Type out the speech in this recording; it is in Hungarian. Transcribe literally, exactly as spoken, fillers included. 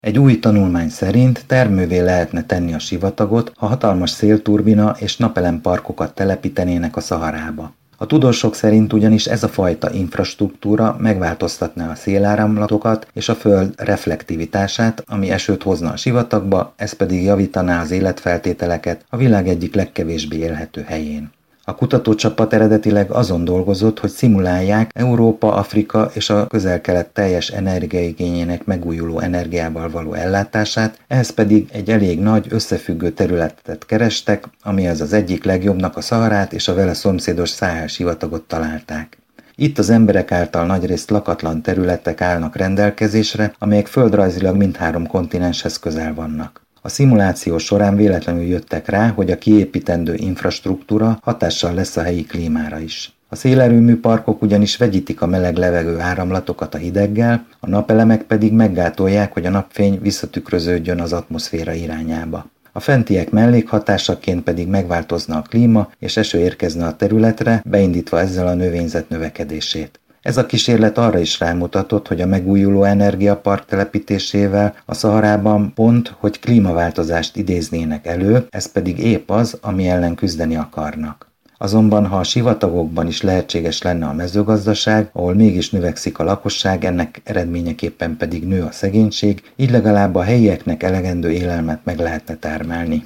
Egy új tanulmány szerint termővé lehetne tenni a sivatagot, ha hatalmas szélturbina és napelemparkokat telepítenének a Szaharába. A tudósok szerint ugyanis ez a fajta infrastruktúra megváltoztatná a széláramlatokat és a föld reflektivitását, ami esőt hozna a sivatagba, ez pedig javítaná az életfeltételeket a világ egyik legkevésbé élhető helyén. A kutatócsapat eredetileg azon dolgozott, hogy szimulálják Európa, Afrika és a Közel-Kelet teljes energiaigényének megújuló energiával való ellátását, ehhez pedig egy elég nagy összefüggő területet kerestek, amihez az egyik legjobbnak a Szaharát és a vele szomszédos Száhel sivatagot találták. Itt az emberek által nagyrészt lakatlan területek állnak rendelkezésre, amelyek földrajzilag mindhárom kontinenshez közel vannak. A szimuláció során véletlenül jöttek rá, hogy a kiépítendő infrastruktúra hatással lesz a helyi klímára is. A szélerőmű parkok ugyanis vegyítik a meleg levegő áramlatokat a hideggel, a napelemek pedig meggátolják, hogy a napfény visszatükröződjön az atmoszféra irányába. A fentiek mellékhatásaként pedig megváltozna a klíma, és eső érkezne a területre, beindítva ezzel a növényzet növekedését. Ez a kísérlet arra is rámutatott, hogy a megújuló energiapark telepítésével a Szaharában pont, hogy klímaváltozást idéznének elő, ez pedig épp az, ami ellen küzdeni akarnak. Azonban, ha a sivatagokban is lehetséges lenne a mezőgazdaság, ahol mégis növekszik a lakosság, ennek eredményeképpen pedig nő a szegénység, így legalább a helyieknek elegendő élelmet meg lehetne termelni.